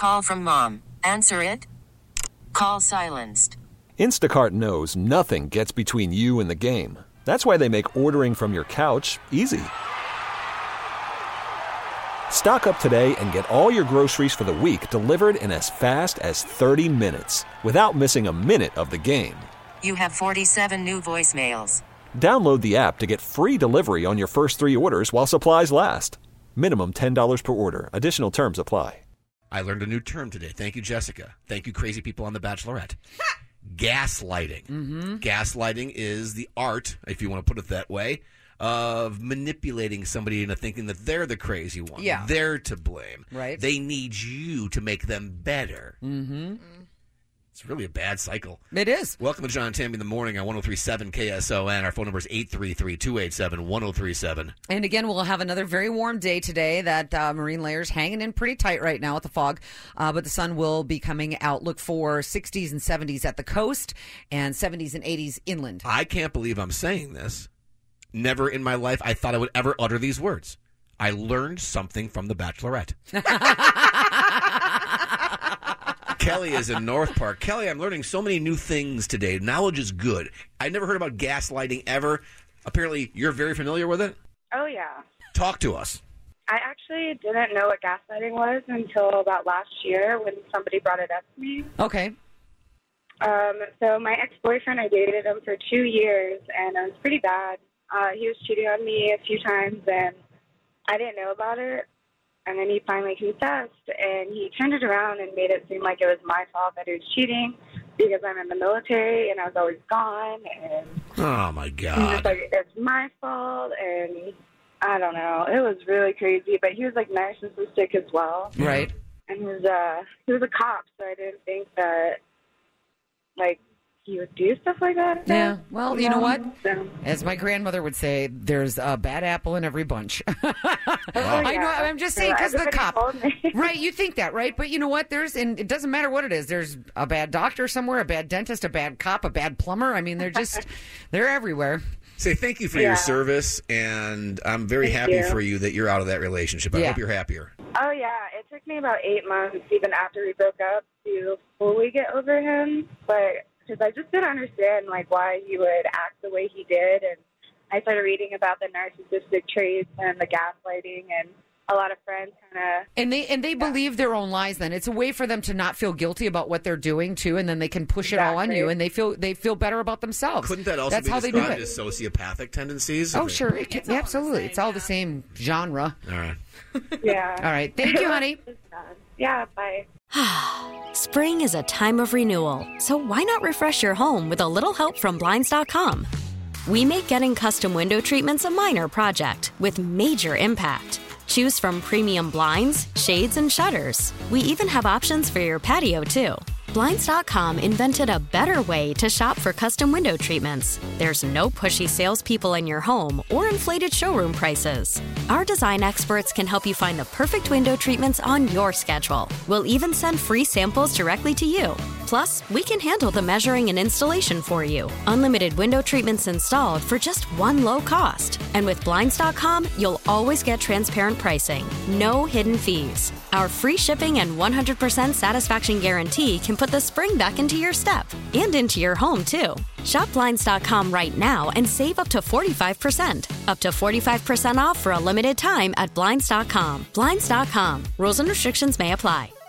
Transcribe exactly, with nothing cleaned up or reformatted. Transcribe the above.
call from mom. Answer it. Call silenced. Instacart knows nothing gets between you and the game. That's why they make ordering from your couch easy. Stock up today and get all your groceries for the week delivered in as fast as thirty minutes without missing a minute of the game. You have forty-seven new voicemails. Download the app to get free delivery on your first three orders while supplies last. Minimum ten dollars per order. Additional terms apply. I learned a new term today. Thank you, Jessica. Thank you, crazy people on The Bachelorette. Gaslighting. Mm-hmm. Gaslighting is the art, if you want to put it that way, of manipulating somebody into thinking that they're the crazy one. Yeah. They're to blame. Right. They need you to make them better. Mm-hmm. It's really a bad cycle. It is. Welcome to John and Tammy in the morning on one oh three point seven K S O N. Our phone number is eight three three, two eight seven, one oh three seven. And again, we'll have another very warm day today. That uh, marine layer's hanging in pretty tight right now with the fog, uh, but the sun will be coming out. Look for sixties and seventies at the coast and seventies and eighties inland. I can't believe I'm saying this. Never in my life I thought I would ever utter these words. I learned something from The Bachelorette. Kelly is in North Park. Kelly, I'm learning so many new things today. Knowledge is good. I never heard about gaslighting ever. Apparently, you're very familiar with it? Oh, yeah. Talk to us. I actually didn't know what gaslighting was until about last year when somebody brought it up to me. Okay. Um, so my ex-boyfriend, I dated him for two years, and it was pretty bad. Uh, he was cheating on me a few times, and I didn't know about it. And then he finally confessed, and he turned it around and made it seem like it was my fault that he was cheating because I'm in the military and I was always gone. And oh, my he God. was like, it's my fault, and I don't know. It was really crazy, but he was, like, narcissistic as well. Right. And he was, uh, he was a cop, so I didn't think that, like, he would do stuff like that. Yeah. Well, you know what? So. As my grandmother would say, there's a bad apple in every bunch. Oh, I yeah. know. I'm just saying So because the everybody cop. told me. Right. You think that, right? But you know what? There's, and it doesn't matter what it is. There's a bad doctor somewhere, a bad dentist, a bad cop, a bad plumber. I mean, they're just, they're everywhere. Say thank you for Yeah. your service, and I'm very Thank happy you. for you that you're out of that relationship. I Yeah. hope you're happier. Oh, yeah. It took me about eight months, even after we broke up, to fully get over him. But because I just didn't understand, like, why he would act the way he did. And I started reading about the narcissistic traits and the gaslighting, and a lot of friends kind of... And they and they believe their own lies. Then it's a way for them to not feel guilty about what they're doing too, and then they can push it all on Exactly. you, and they feel they feel better about themselves. Couldn't that also That's be how they do described it. as sociopathic tendencies? Oh, If it- sure. It can, yeah, absolutely. It's all the same genre. All right. Yeah. All right. Thank you, honey. Yeah, bye. Spring is a time of renewal, so why not refresh your home with a little help from Blinds dot com? We make getting custom window treatments a minor project with major impact. Choose from premium blinds, shades, and shutters. We even have options for your patio, too. Blinds dot com invented a better way to shop for custom window treatments. There's no pushy salespeople in your home or inflated showroom prices. Our design experts can help you find the perfect window treatments on your schedule. We'll even send free samples directly to you. Plus, we can handle the measuring and installation for you. Unlimited window treatments installed for just one low cost. And with Blinds dot com, you'll always get transparent pricing. No hidden fees. Our free shipping and one hundred percent satisfaction guarantee can put the spring back into your step and into your home, too. Shop Blinds dot com right now and save up to forty-five percent. Up to forty-five percent off for a limited time at Blinds dot com. Blinds dot com. Rules and restrictions may apply.